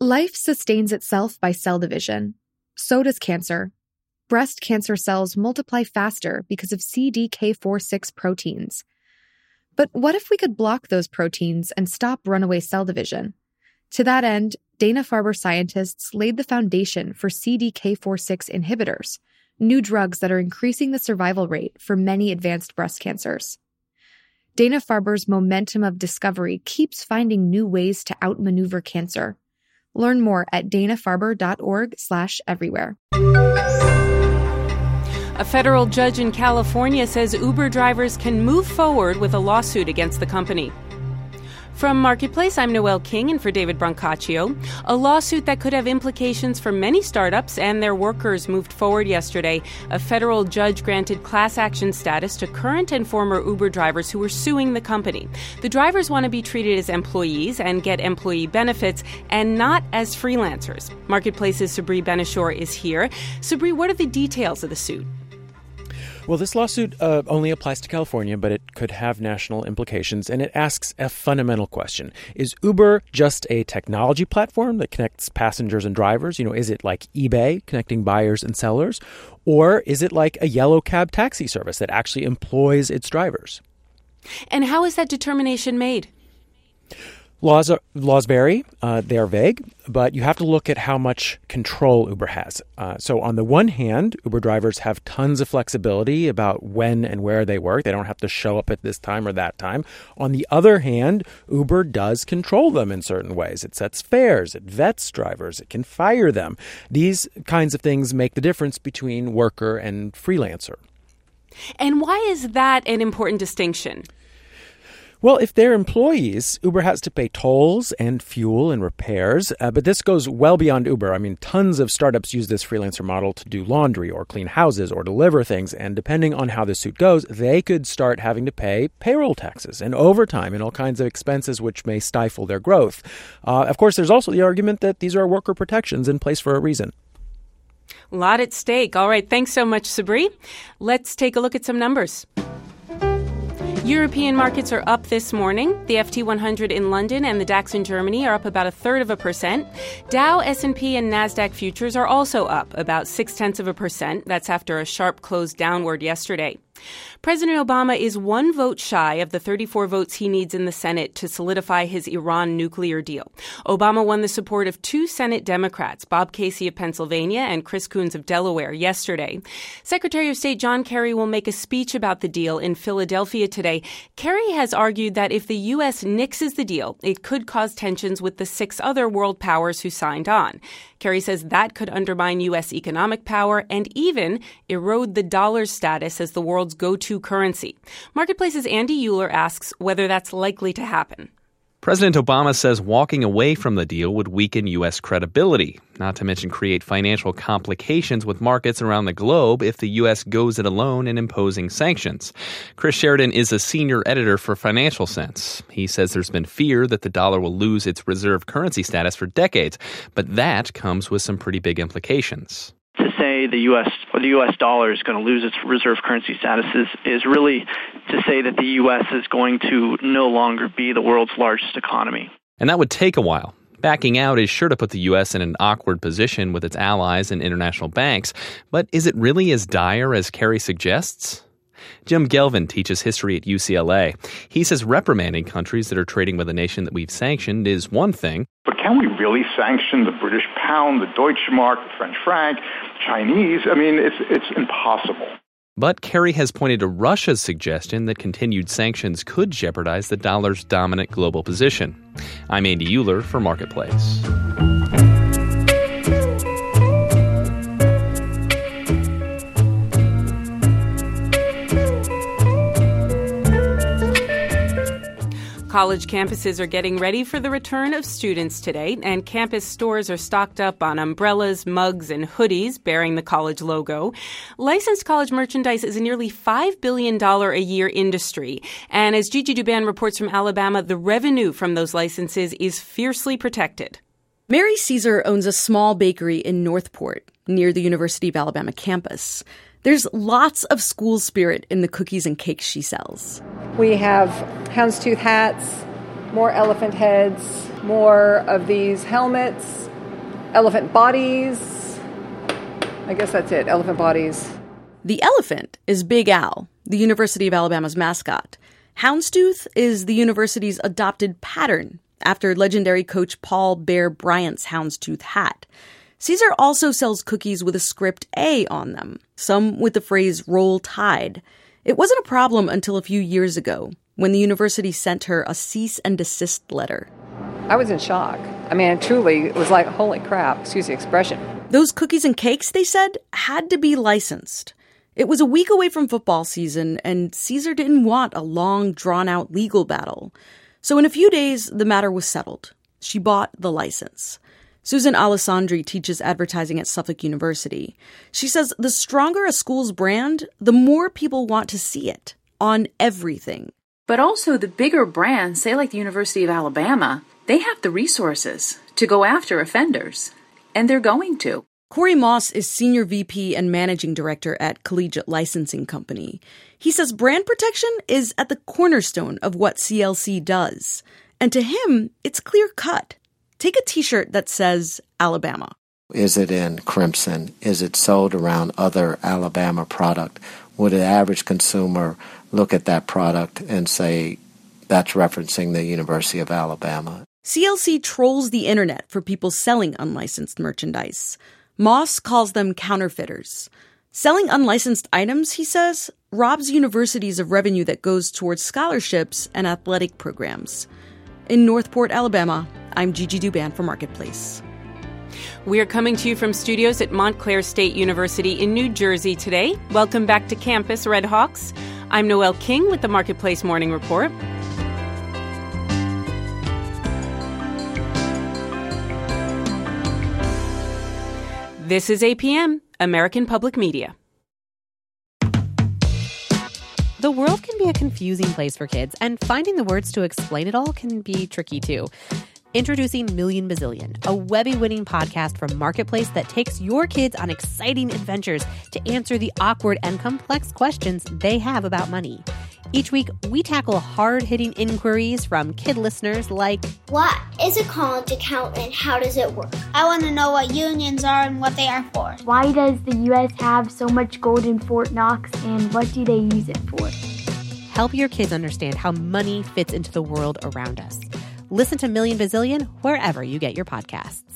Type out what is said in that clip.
Life sustains itself by cell division. So does cancer. Breast cancer cells multiply faster because of CDK4/6 proteins. But what if we could block those proteins and stop runaway cell division? To that end, Dana-Farber scientists laid the foundation for CDK4/6 inhibitors, new drugs that are increasing the survival rate for many advanced breast cancers. Dana-Farber's momentum of discovery keeps finding new ways to outmaneuver cancer. Learn more at danafarber.org/everywhere. A federal judge in California says Uber drivers can move forward with a lawsuit against the company. From Marketplace, I'm Noelle King, and for David Brancaccio, a lawsuit that could have implications for many startups and their workers moved forward yesterday. A federal judge granted class action status to current and former Uber drivers who were suing the company. The drivers want to be treated as employees and get employee benefits and not as freelancers. Marketplace's Sabri Benishore is here. Sabri, what are the details of the suit? Well, this lawsuit only applies to California, but it could have national implications, and it asks a fundamental question. Is Uber just a technology platform that connects passengers and drivers? Is it like eBay, connecting buyers and sellers? Or is it like a yellow cab taxi service that actually employs its drivers? And how is that determination made? Laws vary. They are vague, but you have to look at how much control Uber has. So on the one hand, Uber drivers have tons of flexibility about when and where they work. They don't have to show up at this time or that time. On the other hand, Uber does control them in certain ways. It sets fares, it vets drivers, it can fire them. These kinds of things make the difference between worker and freelancer. And why is that an important distinction? Well, if they're employees, Uber has to pay tolls and fuel and repairs, but this goes well beyond Uber. I mean, tons of startups use this freelancer model to do laundry or clean houses or deliver things, and depending on how the suit goes, they could start having to pay payroll taxes and overtime and all kinds of expenses which may stifle their growth. Of course, there's also the argument that these are worker protections in place for a reason. A lot at stake. All right, thanks so much, Sabri. Let's take a look at some numbers. European markets are up this morning. The FT 100 in London and the DAX in Germany are up about 0.33%. Dow, S&P, and NASDAQ futures are also up about 0.6%. That's after a sharp close downward yesterday. President Obama is one vote shy of the 34 votes he needs in the Senate to solidify his Iran nuclear deal. Obama won the support of two Senate Democrats, Bob Casey of Pennsylvania and Chris Coons of Delaware, yesterday. Secretary of State John Kerry will make a speech about the deal in Philadelphia today. Kerry has argued that if the U.S. nixes the deal, it could cause tensions with the 6 other world powers who signed on. Kerry says that could undermine U.S. economic power and even erode the dollar's status as the world's go-to currency. Marketplace's Andy Euler asks whether that's likely to happen. President Obama says walking away from the deal would weaken U.S. credibility, not to mention create financial complications with markets around the globe if the U.S. goes it alone in imposing sanctions. Chris Sheridan is a senior editor for Financial Sense. He says there's been fear that the dollar will lose its reserve currency status for decades, but that comes with some pretty big implications. To say the U.S. dollar is going to lose its reserve currency status is really to say that the U.S. is going to no longer be the world's largest economy. And that would take a while. Backing out is sure to put the U.S. in an awkward position with its allies and international banks. But is it really as dire as Kerry suggests? Jim Gelvin teaches history at UCLA. He says reprimanding countries that are trading with a nation that we've sanctioned is one thing. But can we really sanction the British pound, the Deutsche Mark, the French franc, Chinese? I mean, it's impossible. But Kerry has pointed to Russia's suggestion that continued sanctions could jeopardize the dollar's dominant global position. I'm Andy Euler for Marketplace. College campuses are getting ready for the return of students today, and campus stores are stocked up on umbrellas, mugs, and hoodies bearing the college logo. Licensed college merchandise is a nearly $5 billion a year industry. And as Gigi Duban reports from Alabama, the revenue from those licenses is fiercely protected. Mary Caesar owns a small bakery in Northport, near the University of Alabama campus. There's lots of school spirit in the cookies and cakes she sells. We have houndstooth hats, more elephant heads, more of these helmets, elephant bodies. I guess that's it, elephant bodies. The elephant is Big Al, the University of Alabama's mascot. Houndstooth is the university's adopted pattern after legendary coach Paul Bear Bryant's houndstooth hat. Caesar also sells cookies with a script A on them, some with the phrase Roll Tide. It wasn't a problem until a few years ago, when the university sent her a cease and desist letter. I was in shock. I mean, truly, it was like, holy crap, excuse the expression. Those cookies and cakes, they said, had to be licensed. It was a week away from football season, and Caesar didn't want a long, drawn-out legal battle. So in a few days, the matter was settled. She bought the license. Susan Alessandri teaches advertising at Suffolk University. She says the stronger a school's brand, the more people want to see it on everything. But also the bigger brands, say like the University of Alabama, they have the resources to go after offenders, and they're going to. Corey Moss is Senior VP and Managing Director at Collegiate Licensing Company. He says brand protection is at the cornerstone of what CLC does. And to him, it's clear-cut. Take a T-shirt that says Alabama. Is it in crimson? Is it sold around other Alabama product? Would an average consumer look at that product and say, that's referencing the University of Alabama? CLC trolls the internet for people selling unlicensed merchandise. Moss calls them counterfeiters. Selling unlicensed items, he says, robs universities of revenue that goes towards scholarships and athletic programs. In Northport, Alabama, I'm Gigi Duban for Marketplace. We're coming to you from studios at Montclair State University in New Jersey today. Welcome back to campus, Red Hawks. I'm Noelle King with the Marketplace Morning Report. This is APM, American Public Media. The world can be a confusing place for kids, and finding the words to explain it all can be tricky too. Introducing Million Bazillion, a Webby-winning podcast from Marketplace that takes your kids on exciting adventures to answer the awkward and complex questions they have about money. Each week, we tackle hard-hitting inquiries from kid listeners like, what is a college account and how does it work? I want to know what unions are and what they are for. Why does the U.S. have so much gold in Fort Knox and what do they use it for? Help your kids understand how money fits into the world around us. Listen to Million Bazillion wherever you get your podcasts.